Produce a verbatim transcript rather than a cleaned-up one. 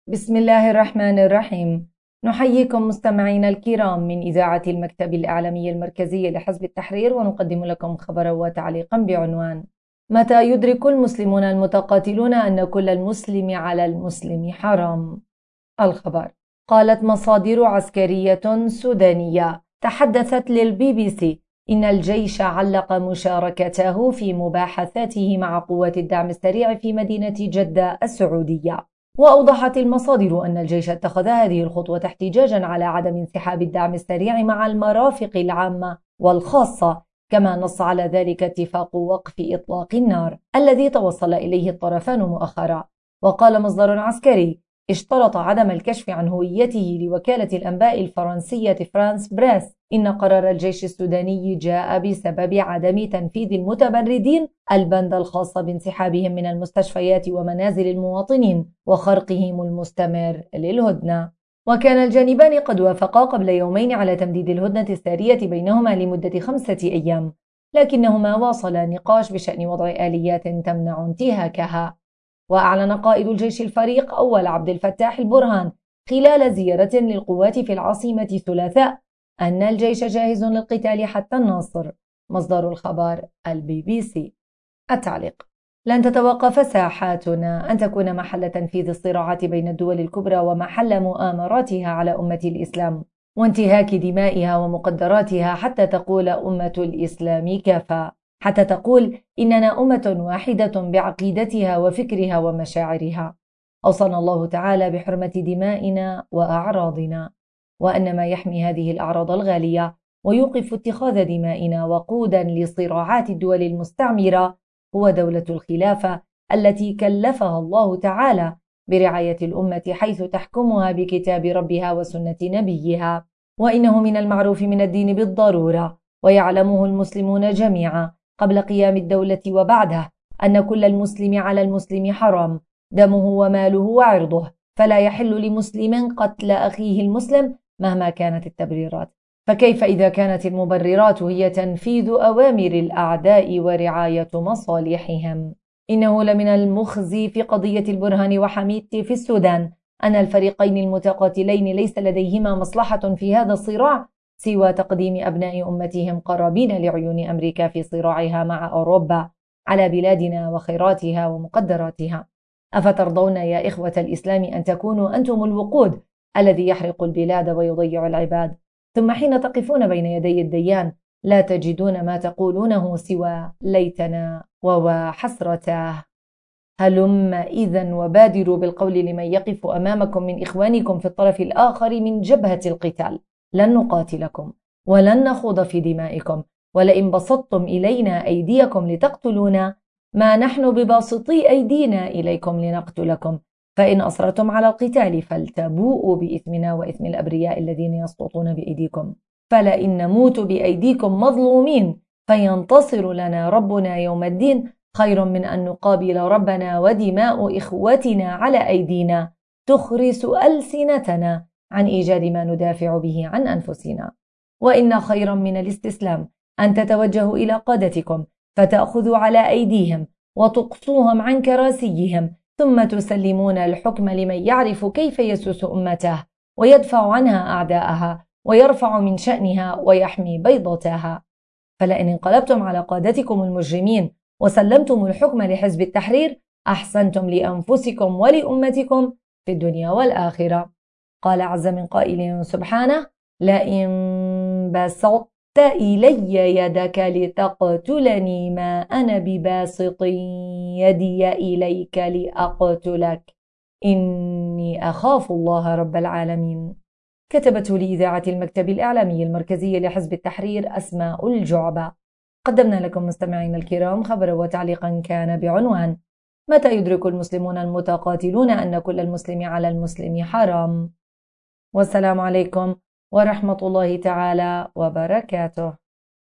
بسم الله الرحمن الرحيم. نحييكم مستمعينا الكرام من إذاعة المكتب الإعلامي المركزي لحزب التحرير، ونقدم لكم خبرا وتعليقا بعنوان: متى يدرك المسلمون المتقاتلون أن كل المسلم على المسلم حرام؟ الخبر: قالت مصادر عسكرية سودانية تحدثت للبي بي سي إن الجيش علق مشاركته في مباحثاته مع قوات الدعم السريع في مدينة جدة السعودية. وأوضحت المصادر أن الجيش اتخذ هذه الخطوة احتجاجا على عدم انسحاب الدعم السريع مع المرافق العامة والخاصة، كما نص على ذلك اتفاق وقف إطلاق النار الذي توصل إليه الطرفان مؤخرا. وقال مصدر عسكري: اشترط عدم الكشف عن هويته لوكالة الأنباء الفرنسية فرانس بريس إن قرار الجيش السوداني جاء بسبب عدم تنفيذ المتمردين البند الخاص بانسحابهم من المستشفيات ومنازل المواطنين وخرقهم المستمر للهدنة. وكان الجانبان قد وافقا قبل يومين على تمديد الهدنة السارية بينهما لمدة خمسة أيام، لكنهما واصلا النقاش بشأن وضع آليات تمنع انتهاكها. وأعلن قائد الجيش الفريق أول عبد الفتاح البرهان خلال زيارة للقوات في العاصمة الثلاثاء أن الجيش جاهز للقتال حتى النصر. مصدر الخبر البي بي سي. التعليق: لن تتوقف ساحاتنا أن تكون محل تنفيذ الصراعات بين الدول الكبرى ومحل مؤامراتها على أمة الإسلام وانتهاك دمائها ومقدراتها حتى تقول أمة الإسلام كفى، حتى تقول إننا أمة واحدة بعقيدتها وفكرها ومشاعرها. أوصانا الله تعالى بحرمة دمائنا وأعراضنا، وأن ما يحمي هذه الأعراض الغالية ويوقف اتخاذ دمائنا وقودا لصراعات الدول المستعمرة هو دولة الخلافة التي كلفها الله تعالى برعاية الأمة، حيث تحكمها بكتاب ربها وسنة نبيها. وإنه من المعروف من الدين بالضرورة، ويعلمه المسلمون جميعا قبل قيام الدولة وبعدها، أن كل المسلم على المسلم حرام، دمه وماله وعرضه، فلا يحل لمسلم قتل أخيه المسلم مهما كانت التبريرات. فكيف إذا كانت المبررات هي تنفيذ أوامر الأعداء ورعاية مصالحهم؟ إنه لمن المخزي في قضية البرهان وحميدتي في السودان أن الفريقين المتقاتلين ليس لديهما مصلحة في هذا الصراع سوى تقديم أبناء أمتهم قرابين لعيون أمريكا في صراعها مع أوروبا على بلادنا وخيراتها ومقدراتها. أفترضون يا إخوة الإسلام أن تكونوا أنتم الوقود الذي يحرق البلاد ويضيع العباد، ثم حين تقفون بين يدي الديان لا تجدون ما تقولونه سوى ليتنا وحسرته؟ هلم إذن وبادروا بالقول لمن يقف أمامكم من إخوانكم في الطرف الآخر من جبهة القتال: لن نقاتلكم ولن نخوض في دمائكم، ولئن بسطتم إلينا أيديكم لتقتلونا ما نحن بباسطي أيدينا إليكم لنقتلكم، فإن أصرتم على القتال فلتبوءوا بإثمنا وإثم الأبرياء الذين يسقطون بأيديكم، فلئن نموت بأيديكم مظلومين فينتصر لنا ربنا يوم الدين خير من أن نقابل ربنا ودماء إخوتنا على أيدينا تخرس ألسنتنا عن إيجاد ما ندافع به عن أنفسنا. وإن خيرا من الاستسلام أن تتوجهوا إلى قادتكم فتأخذوا على أيديهم وتقصوهم عن كراسيهم، ثم تسلمون الحكم لمن يعرف كيف يسوس أمته ويدفع عنها أعداءها ويرفع من شأنها ويحمي بيضتها. فلئن انقلبتم على قادتكم المجرمين وسلمتم الحكم لحزب التحرير أحسنتم لأنفسكم ولأمتكم في الدنيا والآخرة. قال عز من قائل سبحانه: لئن بسطت إلي يدك لتقتلني ما أنا بباسط يدي إليك لأقتلك إني أخاف الله رب العالمين. كتبته لإذاعة المكتب الإعلامي المركزي لحزب التحرير أسماء الجعبة. قدمنا لكم مستمعين الكرام خبرا وتعليقا كان بعنوان: متى يدرك المسلمون المتقاتلون أن كل المسلم على المسلم حرام؟ والسلام عليكم ورحمة الله تعالى وبركاته.